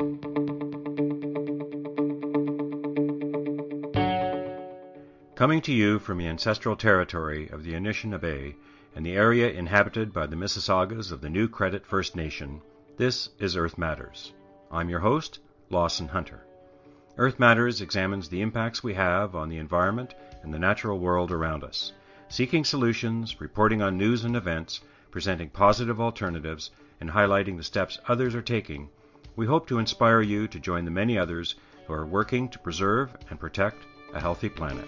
Coming to you from the ancestral territory of the Anishinaabe and the area inhabited by the Mississaugas of the New Credit First Nation, this is Earth Matters. I'm your host, Lawson Hunter. Earth Matters examines the impacts we have on the environment and the natural world around us, seeking solutions, reporting on news and events, presenting positive alternatives, and highlighting the steps others are taking. We hope to inspire you to join the many others who are working to preserve and protect a healthy planet.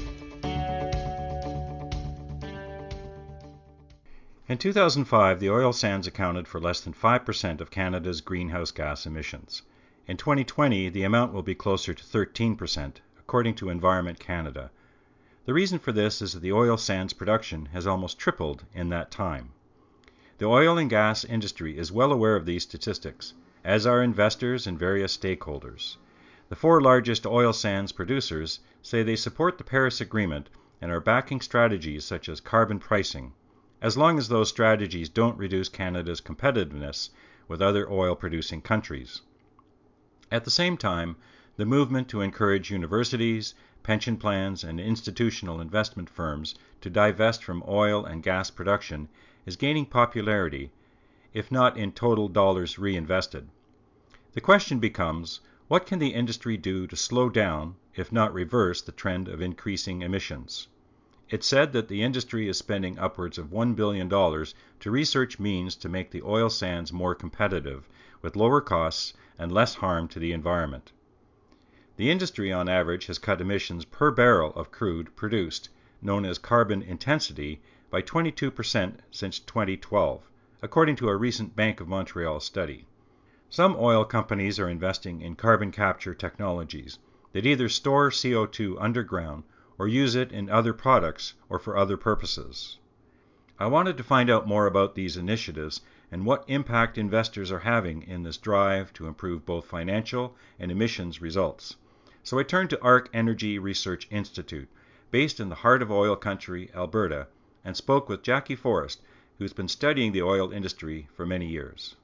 In 2005, the oil sands accounted for less than 5% of Canada's greenhouse gas emissions. In 2020, the amount will be closer to 13%, according to Environment Canada. The reason for this is that the oil sands production has almost tripled in that time. The oil and gas industry is well aware of these statistics, as are investors and various stakeholders. The 4 largest oil sands producers say they support the Paris Agreement and are backing strategies such as carbon pricing, as long as those strategies don't reduce Canada's competitiveness with other oil-producing countries. At the same time, the movement to encourage universities, pension plans, and institutional investment firms to divest from oil and gas production is gaining popularity, if not in total dollars reinvested. The question becomes, what can the industry do to slow down, if not reverse, the trend of increasing emissions? It's said that the industry is spending upwards of $1 billion to research means to make the oil sands more competitive, with lower costs and less harm to the environment. The industry, on average, has cut emissions per barrel of crude produced, known as carbon intensity, by 22% since 2012, according to a recent Bank of Montreal study. Some oil companies are investing in carbon capture technologies that either store CO2 underground or use it in other products or for other purposes. I wanted to find out more about these initiatives and what impact investors are having in this drive to improve both financial and emissions results. So I turned to ARC Energy Research Institute, based in the heart of oil country, Alberta, and spoke with Jackie Forrest, who's been studying the oil industry for many years.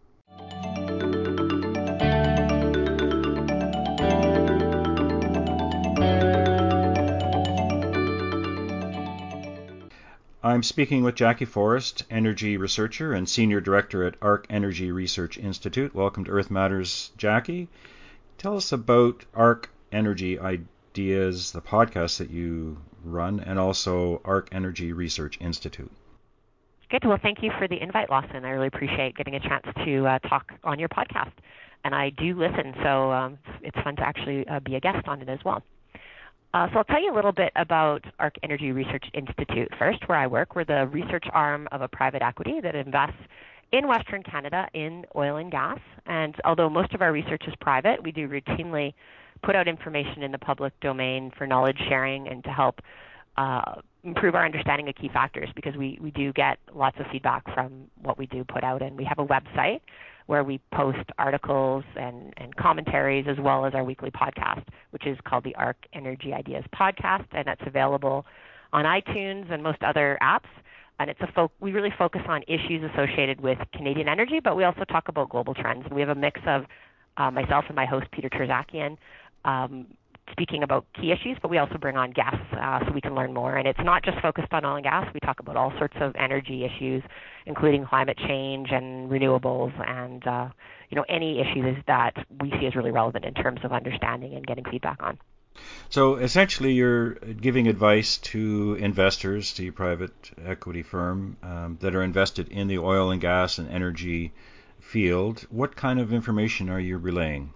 I'm speaking with Jackie Forrest, energy researcher and senior director at ARC Energy Research Institute. Welcome to Earth Matters, Jackie. Tell us about ARC Energy Ideas, the podcast that you run, and also ARC Energy Research Institute. Good. Well, thank you for the invite, Lawson. I really appreciate getting a chance to talk on your podcast. And I do listen, so it's fun to actually be a guest on it as well. So I'll tell you a little bit about ARC Energy Research Institute first, where I work. We're the research arm of a private equity that invests in Western Canada in oil and gas. And although most of our research is private, we do routinely put out information in the public domain for knowledge sharing and to help improve our understanding of key factors, because we do get lots of feedback from what we do put out. And we have a website where we post articles and commentaries, as well as our weekly podcast, which is called the ARC Energy Ideas Podcast, and that's available on iTunes and most other apps. And it's we really focus on issues associated with Canadian energy, but we also talk about global trends. And we have a mix of myself and my host, Peter Terzakian, speaking about key issues, but we also bring on guests so we can learn more. And it's not just focused on oil and gas. We talk about all sorts of energy issues, including climate change and renewables and any issues that we see as really relevant in terms of understanding and getting feedback on. So essentially you're giving advice to investors, to your private equity firm that are invested in the oil and gas and energy field. What kind of information are you relaying?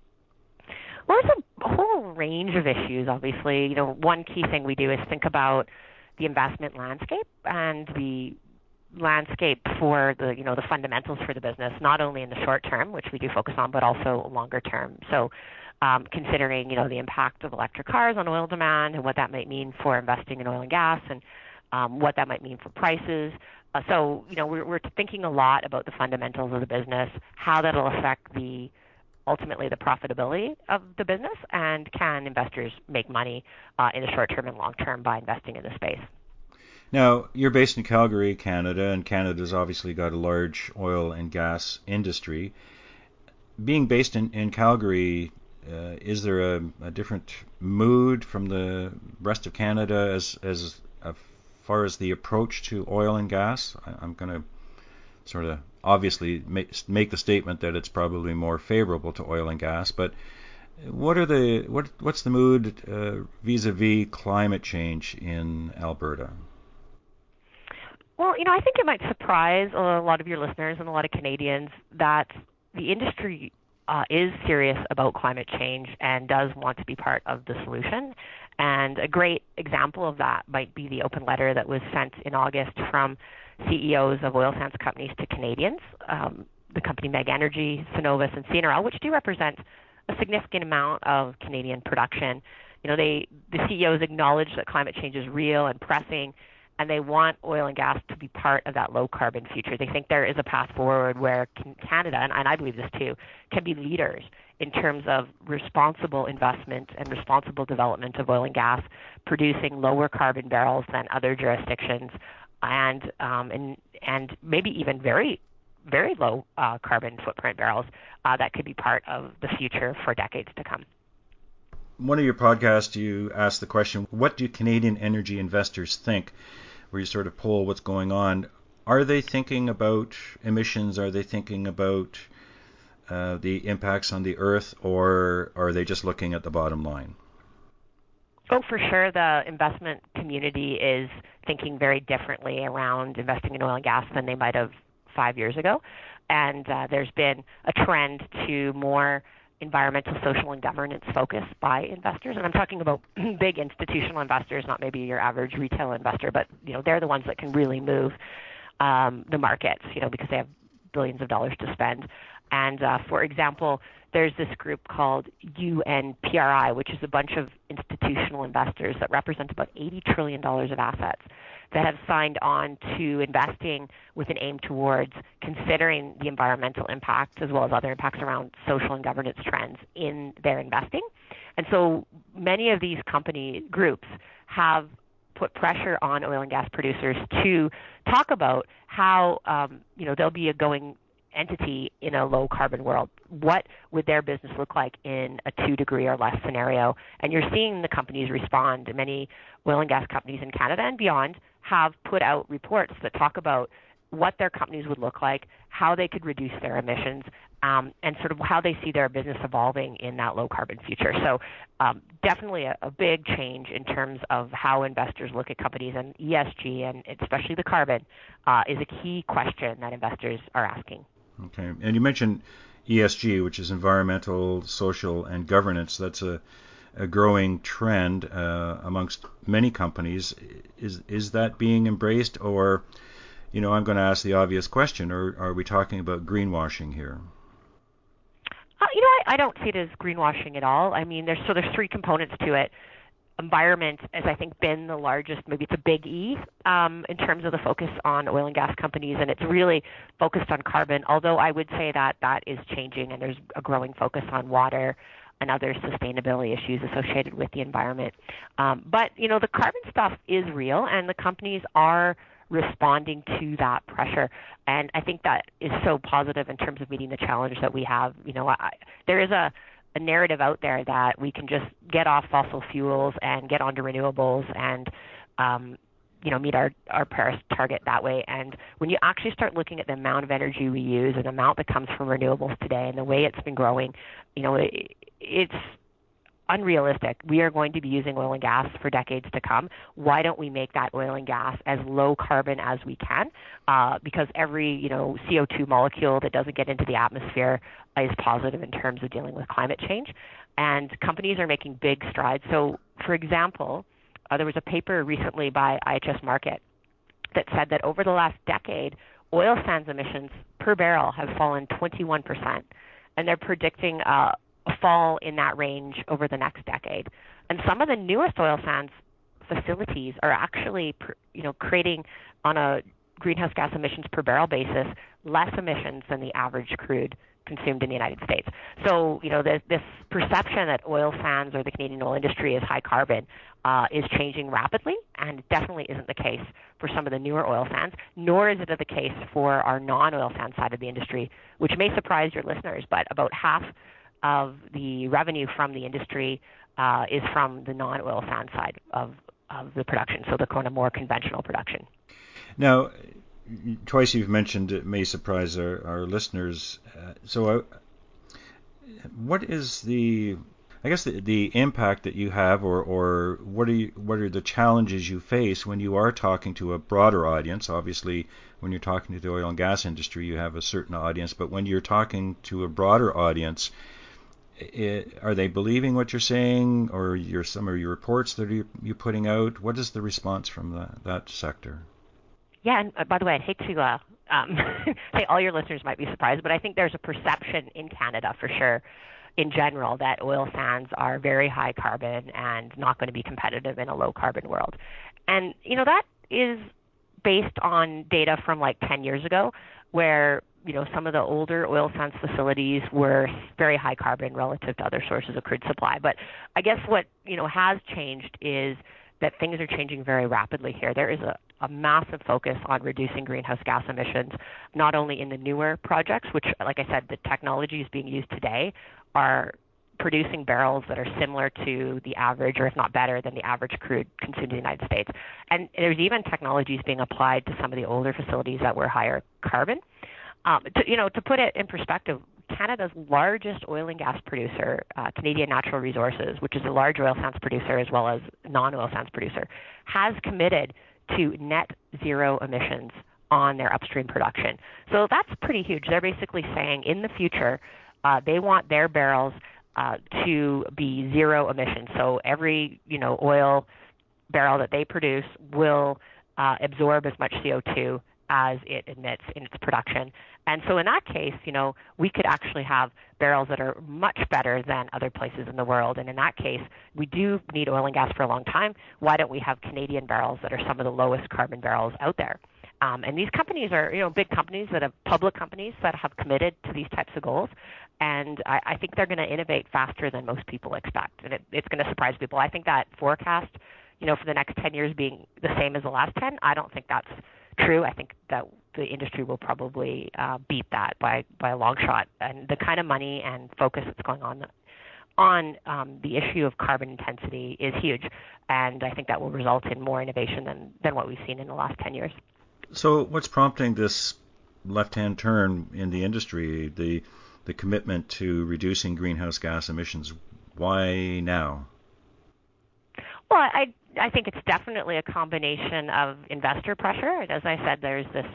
Well, there's a whole range of issues, obviously. One key thing we do is think about the investment landscape and the landscape for the fundamentals for the business, not only in the short term, which we do focus on, but also longer term. So considering, the impact of electric cars on oil demand and what that might mean for investing in oil and gas and what that might mean for prices. We're thinking a lot about the fundamentals of the business, how that'll affect ultimately the profitability of the business, and can investors make money in the short term and long term by investing in the space. Now, you're based in Calgary, Canada, and Canada's obviously got a large oil and gas industry. being based in Calgary, is there a different mood from the rest of Canada as far as the approach to oil and gas? I'm going to sort of obviously make the statement that it's probably more favorable to oil and gas, but what's the mood vis-a-vis climate change in Alberta? Well, I think it might surprise a lot of your listeners and a lot of Canadians that the industry is serious about climate change and does want to be part of the solution. And a great example of that might be the open letter that was sent in August from CEOs of oil sands companies to Canadians, the company Meg Energy, Cenovus, and CNRL, which do represent a significant amount of Canadian production. The CEOs acknowledge that climate change is real and pressing, and they want oil and gas to be part of that low-carbon future. They think there is a path forward where Canada, and I believe this too, can be leaders in terms of responsible investment and responsible development of oil and gas, producing lower carbon barrels than other jurisdictions, and maybe even very, very low carbon footprint barrels that could be part of the future for decades to come. One of your podcasts, you asked the question, what do Canadian energy investors think? Where you sort of poll what's going on. Are they thinking about emissions? Are they thinking about the impacts on the earth, or are they just looking at the bottom line? Oh, for sure. The investment community is thinking very differently around investing in oil and gas than they might have 5 years ago. And there's been a trend to more environmental, social, and governance focus by investors. And I'm talking about big institutional investors, not maybe your average retail investor, but they're the ones that can really move the markets, because they have billions of dollars to spend. And for example, there's this group called UNPRI, which is a bunch of institutional investors that represent about $80 trillion of assets that have signed on to investing with an aim towards considering the environmental impact as well as other impacts around social and governance trends in their investing. And so many of these company groups have put pressure on oil and gas producers to talk about how they'll be a going entity in a low carbon world. What would their business look like in a 2 degree or less scenario? And you're seeing the companies respond. Many oil and gas companies in Canada and beyond have put out reports that talk about what their companies would look like, how they could reduce their emissions, and sort of how they see their business evolving in that low carbon future. So definitely a big change in terms of how investors look at companies, and ESG, and especially the carbon, is a key question that investors are asking. Okay, and you mentioned ESG, which is environmental, social, and governance. That's a growing trend amongst many companies. Is that being embraced, or, I'm going to ask the obvious question, or are we talking about greenwashing here? I don't see it as greenwashing at all. I mean, there's 3 components to it. Environment has, I think, been the largest, maybe it's a big E, in terms of the focus on oil and gas companies, and it's really focused on carbon, although I would say that is changing, and there's a growing focus on water and other sustainability issues associated with the environment. But, the carbon stuff is real, and the companies are responding to that pressure, and I think that is so positive in terms of meeting the challenge that we have. There is a narrative out there that we can just get off fossil fuels and get onto renewables and meet our Paris target that way. And when you actually start looking at the amount of energy we use and the amount that comes from renewables today and the way it's been growing, it's unrealistic. We are going to be using oil and gas for decades to come. Why don't we make that oil and gas as low carbon as we can? Because every CO2 molecule that doesn't get into the atmosphere is positive in terms of dealing with climate change. And companies are making big strides. So, for example, there was a paper recently by IHS Markit that said that over the last decade, oil sands emissions per barrel have fallen 21%, and they're predicting a fall in that range over the next decade. And some of the newest oil sands facilities are actually, creating on a greenhouse gas emissions per barrel basis less emissions than the average crude consumed in the United States. So, this perception that oil sands or the Canadian oil industry is high carbon is changing rapidly, and it definitely isn't the case for some of the newer oil sands, nor is it the case for our non-oil sand side of the industry, which may surprise your listeners, but about half of the revenue from the industry is from the non-oil sand side of the production, so the kind of more conventional production. Now, twice you've mentioned it may surprise our listeners. What is the impact that you have, or what are the challenges you face when you are talking to a broader audience? Obviously, when you're talking to the oil and gas industry, you have a certain audience, but when you're talking to a broader audience, are they believing what you're saying, or some of your reports that you're putting out? What is the response from that sector? Yeah, and by the way, I'd hate to say all your listeners might be surprised, but I think there's a perception in Canada for sure, in general, that oil sands are very high carbon and not going to be competitive in a low carbon world. And, that is based on data from like 10 years ago, where some of the older oil sands facilities were very high carbon relative to other sources of crude supply. But I guess what has changed is that things are changing very rapidly here. There is a massive focus on reducing greenhouse gas emissions, not only in the newer projects, which, like I said, the technologies being used today are producing barrels that are similar to the average, or if not better than the average crude consumed in the United States. And there's even technologies being applied to some of the older facilities that were higher carbon. To put it in perspective, Canada's largest oil and gas producer, Canadian Natural Resources, which is a large oil sands producer as well as non-oil sands producer, has committed to net zero emissions on their upstream production. So that's pretty huge. They're basically saying in the future they want their barrels to be zero emissions. So every oil barrel that they produce will absorb as much CO2 as it emits in its production. And so in that case, we could actually have barrels that are much better than other places in the world. And in that case, we do need oil and gas for a long time. Why don't we have Canadian barrels that are some of the lowest carbon barrels out there? And these companies are, big companies that have public companies that have committed to these types of goals. And I think they're going to innovate faster than most people expect. And it's going to surprise people. I think that forecast, for the next 10 years being the same as the last 10, I don't think that's true. I think that the industry will probably beat that by a long shot. And the kind of money and focus that's going on the issue of carbon intensity is huge. And I think that will result in more innovation than what we've seen in the last 10 years. So what's prompting this left-hand turn in the industry, the commitment to reducing greenhouse gas emissions? Why now? Well, I think it's definitely a combination of investor pressure. And as I said, there's this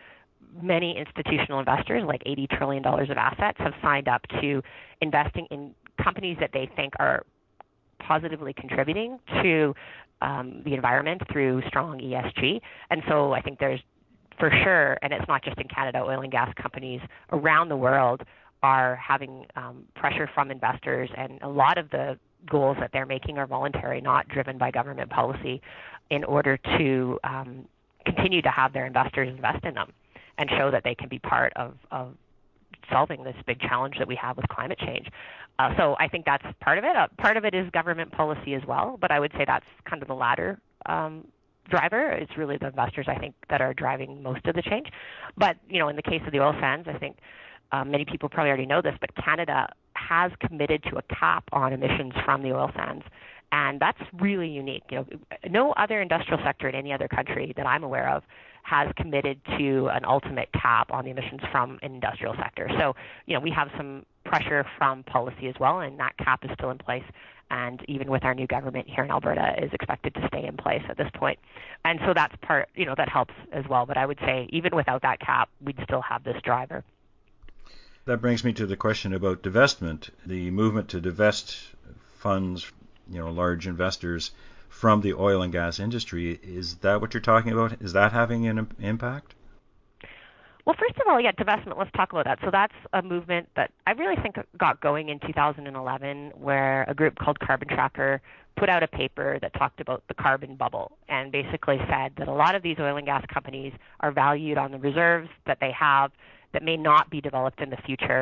many institutional investors, like $80 trillion of assets, have signed up to investing in companies that they think are positively contributing to the environment through strong ESG. And so I think there's for sure, and it's not just in Canada, oil and gas companies around the world are having pressure from investors, and a lot of the goals that they're making are voluntary, not driven by government policy, in order to continue to have their investors invest in them and show that they can be part of solving this big challenge that we have with climate change. So I think that's part of it. Part of it is government policy as well, but I would say that's kind of the latter driver. It's really the investors, I think, that are driving most of the change. But, in the case of the oil sands, I think many people probably already know this, but Canada has committed to a cap on emissions from the oil sands. And that's really unique. No other industrial sector in any other country that I'm aware of has committed to an ultimate cap on the emissions from an industrial sector. So, we have some pressure from policy as well, and that cap is still in place. And even with our new government here in Alberta, is expected to stay in place at this point. And so that's part, that helps as well. But I would say even without that cap, we'd still have this driver. That brings me to the question about divestment, the movement to divest funds, large investors from the oil and gas industry. Is that what you're talking about? Is that having an impact? Well, first of all, divestment, let's talk about that. So that's a movement that I really think got going in 2011, where a group called Carbon Tracker put out a paper that talked about the carbon bubble and basically said that a lot of these oil and gas companies are valued on the reserves that they have that may not be developed in the future,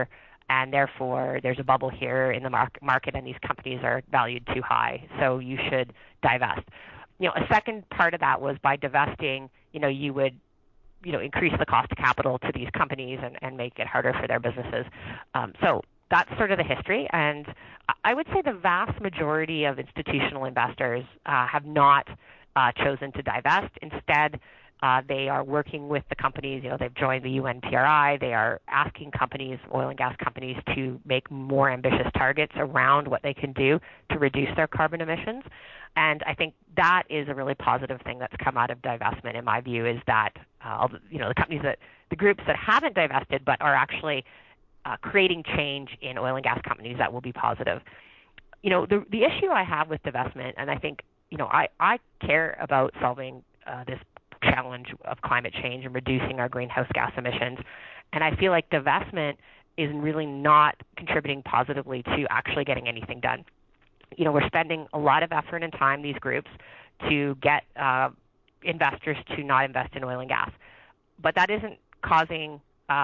and therefore there's a bubble here in the market, and these companies are valued too high, so you should divest. A second part of that was by divesting, you would increase the cost of capital to these companies and make it harder for their businesses. So that's sort of the history. And I would say the vast majority of institutional investors have not chosen to divest. Instead, they are working with the companies. They've joined the UNPRI. They are asking companies, oil and gas companies, to make more ambitious targets around what they can do to reduce their carbon emissions. And I think that is a really positive thing that's come out of divestment, in my view, is that the groups that haven't divested but are actually creating change in oil and gas companies that will be positive. The issue I have with divestment, and I think I care about solving this challenge of climate change and reducing our greenhouse gas emissions, and I feel like divestment is really not contributing positively to actually getting anything done. We're spending a lot of effort and time, these groups, to get investors to not invest in oil and gas. But that isn't causing,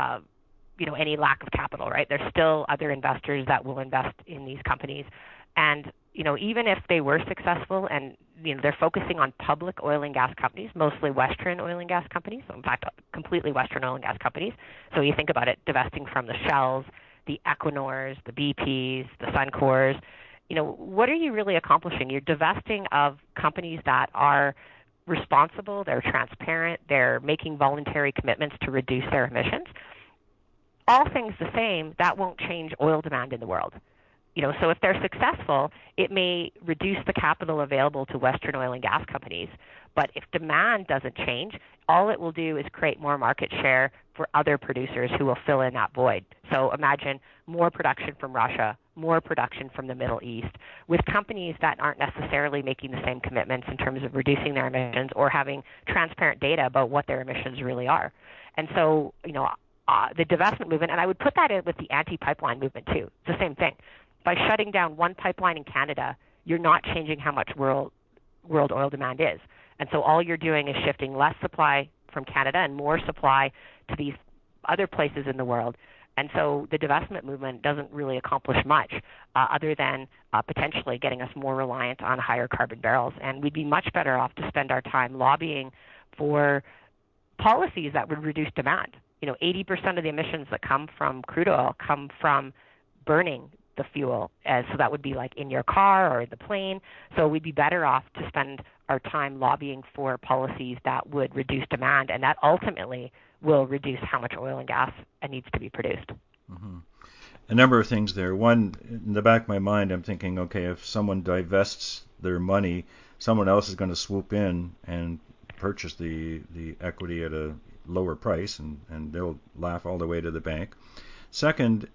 any lack of capital, right? There's still other investors that will invest in these companies. And, even if they were successful and, they're focusing on public oil and gas companies, mostly Western oil and gas companies, in fact, completely Western oil and gas companies. So you think about it, divesting from the Shells, the Equinors, the BPs, the Suncors. What are you really accomplishing? You're divesting of companies that are responsible, they're transparent, they're making voluntary commitments to reduce their emissions. All things the same, that won't change oil demand in the world. So if they're successful, it may reduce the capital available to Western oil and gas companies. But if demand doesn't change, all it will do is create more market share for other producers who will fill in that void. So imagine more production from Russia, more production from the Middle East, with companies that aren't necessarily making the same commitments in terms of reducing their emissions or having transparent data about what their emissions really are. And so, the divestment movement, and I would put that in with the anti-pipeline movement too. It's the same thing. By shutting down one pipeline in Canada, you're not changing how much world oil demand is. And so all you're doing is shifting less supply from Canada and more supply to these other places in the world. And so the divestment movement doesn't really accomplish much other than potentially getting us more reliant on higher carbon barrels. And we'd be much better off to spend our time lobbying for policies that would reduce demand. 80% of the emissions that come from crude oil come from burning the fuel. So that would be like in your car or the plane. So we'd be better off to spend our time lobbying for policies that would reduce demand, and that ultimately will reduce how much oil and gas needs to be produced. Mm-hmm. A number of things there. One, in the back of my mind, I'm thinking, okay, if someone divests their money, someone else is going to swoop in and purchase the equity at a lower price, and they'll laugh all the way to the bank. Second,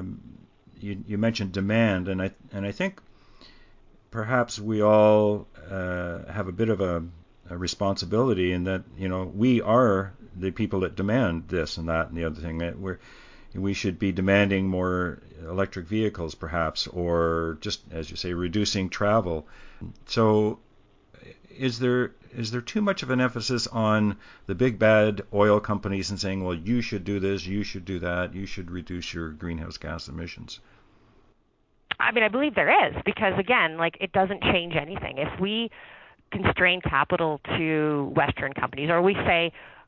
you mentioned demand, and I think perhaps we all have a bit of a responsibility in that we are the people that demand this and that and the other thing. We should be demanding more electric vehicles, perhaps, or just, as you say, reducing travel. So, is there too much of an emphasis on the big bad oil companies and saying, well, you should do this, you should do that, you should reduce your greenhouse gas emissions? I mean, I believe there is, because again, it doesn't change anything. If we constrain capital to Western companies, or we say,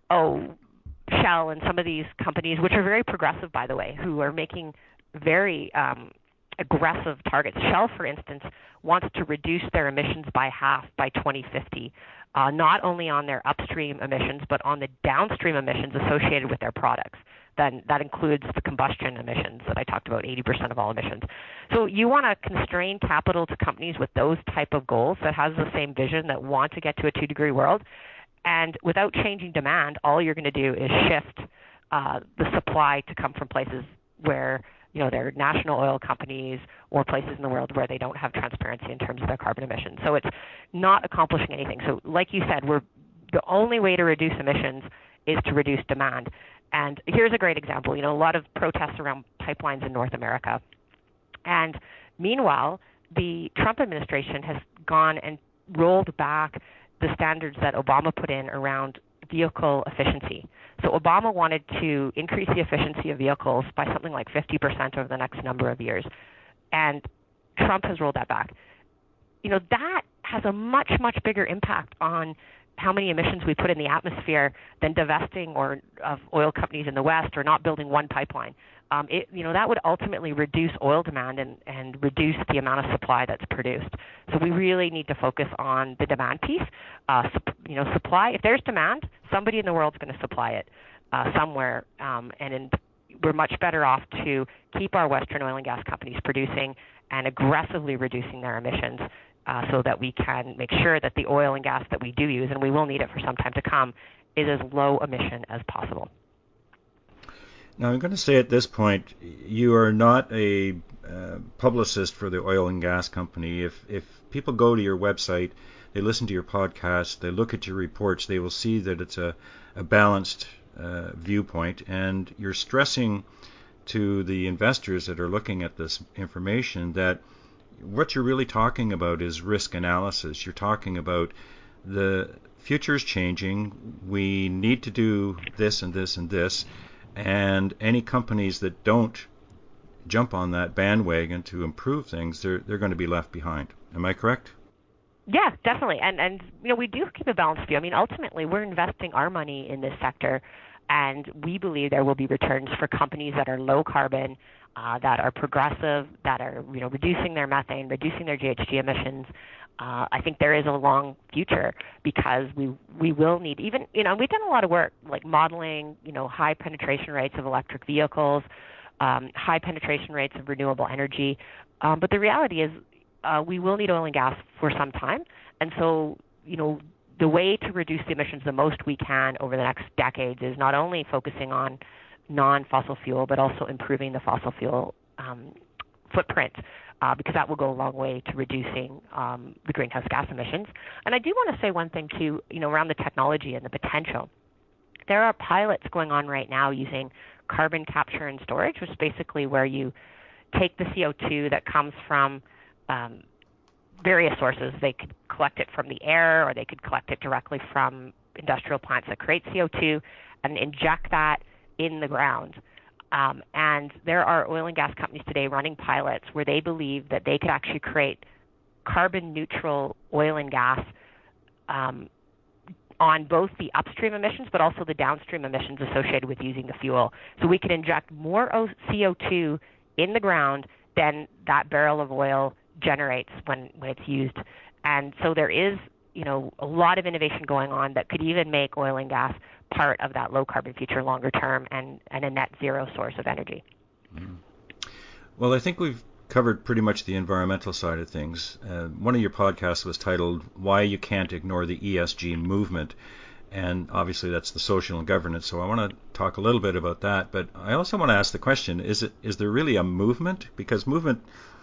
Shell and some of these companies, which are very progressive, by the way, who are making very aggressive targets. Shell, for instance, wants to reduce their emissions by half by 2050, not only on their upstream emissions, but on the downstream emissions associated with their products. Then that includes the combustion emissions that I talked about, 80% of all emissions. So you want to constrain capital to companies with those type of goals that has the same vision, that want to get to a 2-degree world. And without changing demand, all you're going to do is shift the supply to come from places where there are national oil companies or places in the world where they don't have transparency in terms of their carbon emissions. So it's not accomplishing anything. So like you said, the only way to reduce emissions is to reduce demand. And here's a great example. A lot of protests around pipelines in North America. And meanwhile, the Trump administration has gone and rolled back the standards that Obama put in around vehicle efficiency. So Obama wanted to increase the efficiency of vehicles by something like 50% over the next number of years. And Trump has rolled that back. That has a much, much bigger impact on how many emissions we put in the atmosphere than divesting of oil companies in the West or not building one pipeline. That would ultimately reduce oil demand and reduce the amount of supply that's produced. So we really need to focus on the demand piece. Supply. If there's demand, somebody in the world's going to supply it somewhere, we're much better off to keep our Western oil and gas companies producing and aggressively reducing their emissions so that we can make sure that the oil and gas that we do use, and we will need it for some time to come, is as low emission as possible. Now, I'm going to say at this point, you are not a publicist for the oil and gas company. If people go to your website, they listen to your podcast, they look at your reports, they will see that it's a balanced viewpoint, and you're stressing to the investors that are looking at this information that what you're really talking about is risk analysis. You're talking about the future is changing, we need to do this and this and this, and any companies that don't jump on that bandwagon to improve things, they're going to be left behind. Am I correct? Yeah, definitely. And we do keep a balanced view. I mean, ultimately, we're investing our money in this sector, and we believe there will be returns for companies that are low carbon, that are progressive, that are reducing their methane, reducing their GHG emissions. I think there is a long future because we will need even we've done a lot of work like modeling high penetration rates of electric vehicles, high penetration rates of renewable energy, but the reality is we will need oil and gas for some time, and so the way to reduce the emissions the most we can over the next decades is not only focusing on non-fossil fuel, but also improving the fossil fuel footprint, because that will go a long way to reducing the greenhouse gas emissions. And I do want to say one thing, too, around the technology and the potential. There are pilots going on right now using carbon capture and storage, which is basically where you take the CO2 that comes from various sources. They could collect it from the air, or they could collect it directly from industrial plants that create CO2 and inject that in the ground. And there are oil and gas companies today running pilots where they believe that they could actually create carbon neutral oil and gas on both the upstream emissions but also the downstream emissions associated with using the fuel. So we could inject more CO2 in the ground than that barrel of oil generates when it's used. And so there is a lot of innovation going on that could even make oil and gas part of that low carbon future longer term and a net zero source of energy. Well, I think we've covered pretty much the environmental side of things. One of your podcasts was titled Why You Can't Ignore the ESG Movement, and obviously that's the social and governance, so I want to talk a little bit about that, but I also want to ask the question, is there really a movement? Because movement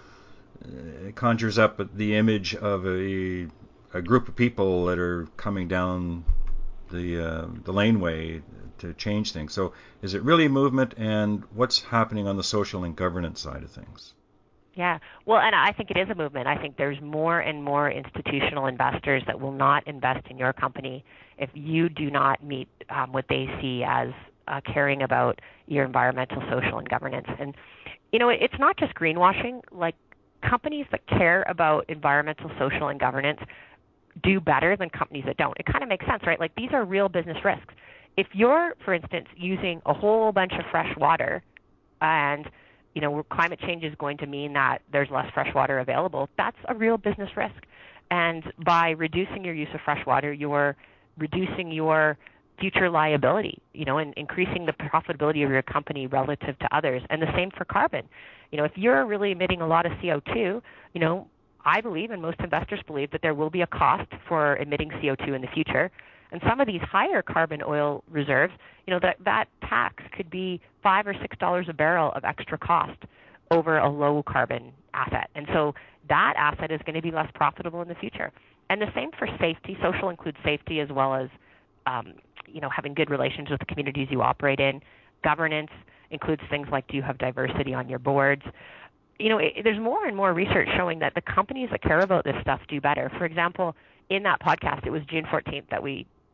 conjures up the image of a group of people that are coming down the laneway to change things. So is it really a movement, and what's happening on the social and governance side of things? Yeah, well, and I think it is a movement. I think there's more and more institutional investors that will not invest in your company if you do not meet what they see as caring about your environmental, social, and governance. And, it's not just greenwashing. Like, companies that care about environmental, social, and governance do better than companies that don't. It kind of makes sense, right? Like, these are real business risks. If you're, for instance, using a whole bunch of fresh water and climate change is going to mean that there's less fresh water available, that's a real business risk. And by reducing your use of fresh water, you're reducing your future liability, and increasing the profitability of your company relative to others. And the same for carbon. If you're really emitting a lot of CO2, I believe, and most investors believe, that there will be a cost for emitting CO2 in the future. And some of these higher carbon oil reserves, that tax could be $5 or $6 a barrel of extra cost over a low carbon asset. And so that asset is going to be less profitable in the future. And the same for safety. Social includes safety as well as, having good relations with the communities you operate in. Governance includes things like, do you have diversity on your boards? There's more and more research showing that the companies that care about this stuff do better. For example, in that podcast, it was June 14th that we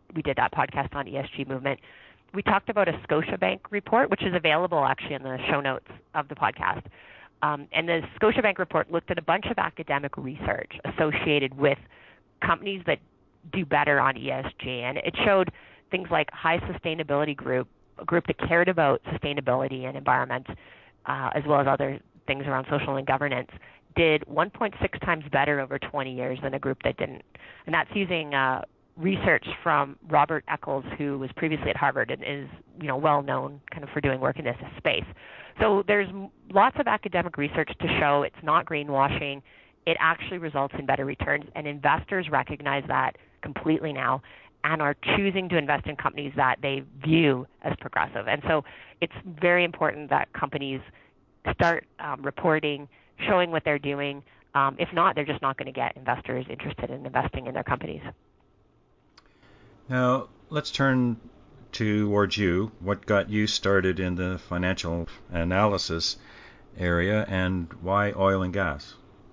we did that podcast on ESG movement. We talked about a Scotiabank report, which is available actually in the show notes of the podcast. And the Scotiabank report looked at a bunch of academic research associated with companies that do better on ESG. And it showed things like high sustainability group, a group that cared about sustainability and environment, as well as other things around social and governance, did 1.6 times better over 20 years than a group that didn't. And that's using research from Robert Eccles, who was previously at Harvard and is well known kind of for doing work in this space. So there's lots of academic research to show it's not greenwashing. It actually results in better returns, and investors recognize that completely now and are choosing to invest in companies that they view as progressive. And so it's very important that companies start reporting, showing what they're doing. If not, they're just not going to get investors interested in investing in their companies. Now, let's turn towards you. What got you started in the financial analysis area, and why oil and gas?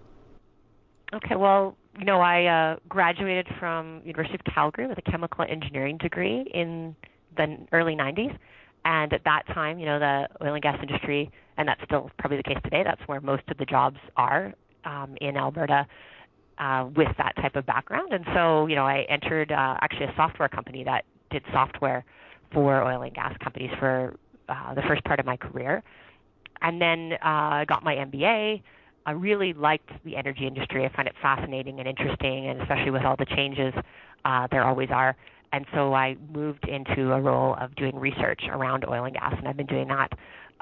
Okay, well, I graduated from University of Calgary with a chemical engineering degree in the early 90s. And at that time, the oil and gas industry, and that's still probably the case today, that's where most of the jobs are in Alberta with that type of background. And so, I entered actually a software company that did software for oil and gas companies for the first part of my career. And then I got my MBA. I really liked the energy industry. I find it fascinating and interesting, and especially with all the changes there always are. And so I moved into a role of doing research around oil and gas, and I've been doing that,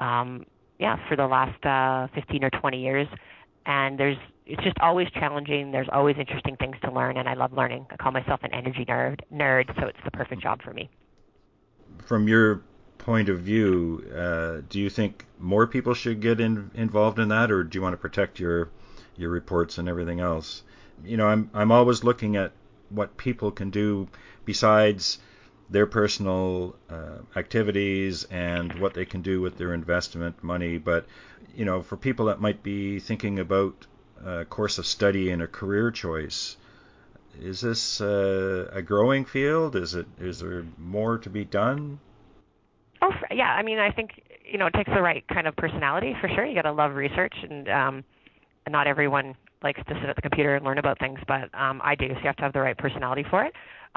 for the last 15 or 20 years. And it's just always challenging. There's always interesting things to learn, and I love learning. I call myself an energy nerd, so it's the perfect job for me. From your point of view, do you think more people should get involved in that, or do you want to protect your reports and everything else? I'm always looking at what people can do besides their personal activities and what they can do with their investment money. But, for people that might be thinking about a course of study and a career choice, is this a growing field? Is there more to be done? Oh, yeah. I mean, I think, it takes the right kind of personality for sure. You got to love research, and not everyone likes to sit at the computer and learn about things, but I do, so you have to have the right personality for it.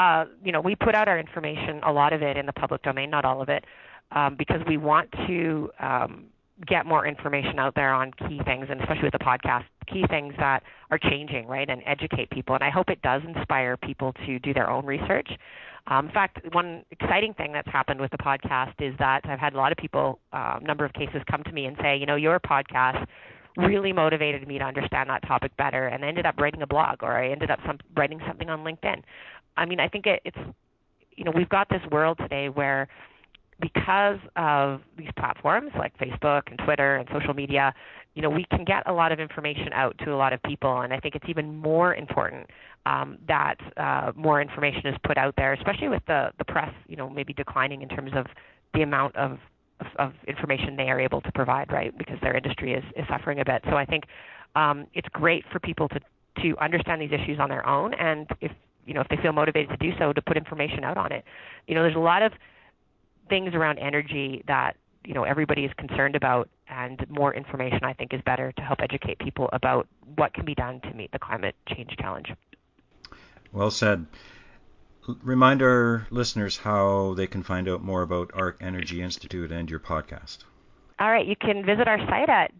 We put out our information, a lot of it in the public domain, not all of it, because we want to get more information out there on key things, and especially with the podcast, key things that are changing, right, and educate people. And I hope it does inspire people to do their own research. In fact, one exciting thing that's happened with the podcast is that I've had a lot of people, a number of cases, come to me and say, your podcast really motivated me to understand that topic better, and I ended up writing a blog, or I ended up writing something on LinkedIn. I mean, I think it's we've got this world today where, because of these platforms like Facebook and Twitter and social media, we can get a lot of information out to a lot of people, and I think it's even more important that more information is put out there, especially with the press, maybe declining in terms of the amount of information they are able to provide, right, because their industry is suffering a bit. So I think it's great for people to understand these issues on their own, and if they feel motivated to do so, to put information out on it. There's a lot of things around energy that everybody is concerned about, and more information, I think, is better to help educate people about what can be done to meet the climate change challenge. Well said. Remind our listeners how they can find out more about ARC Energy Institute and your podcast. All right, you can visit our site at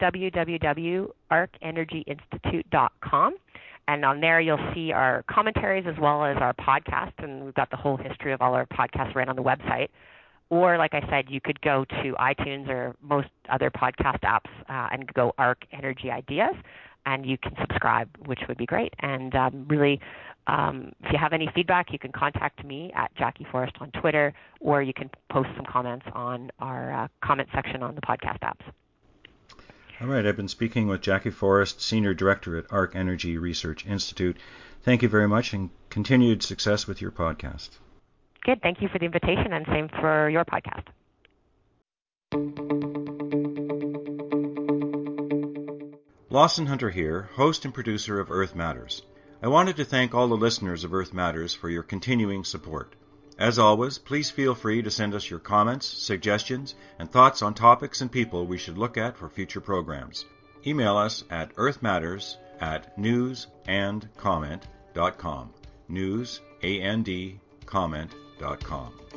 www.arcenergyinstitute.com. And on there, you'll see our commentaries as well as our podcast, and we've got the whole history of all our podcasts right on the website. Or, like I said, you could go to iTunes or most other podcast apps and go ARC Energy Ideas, and you can subscribe, which would be great. And really, if you have any feedback, you can contact me at Jackie Forrest on Twitter, or you can post some comments on our comment section on the podcast apps. All right, I've been speaking with Jackie Forrest, Senior Director at ARC Energy Research Institute. Thank you very much, and continued success with your podcast. Good. Thank you for the invitation, and same for your podcast. Lawson Hunter here, host and producer of Earth Matters. I wanted to thank all the listeners of Earth Matters for your continuing support. As always, please feel free to send us your comments, suggestions, and thoughts on topics and people we should look at for future programs. Email us at earthmatters@newsandcomment.com. News, A-N-D, comment.com.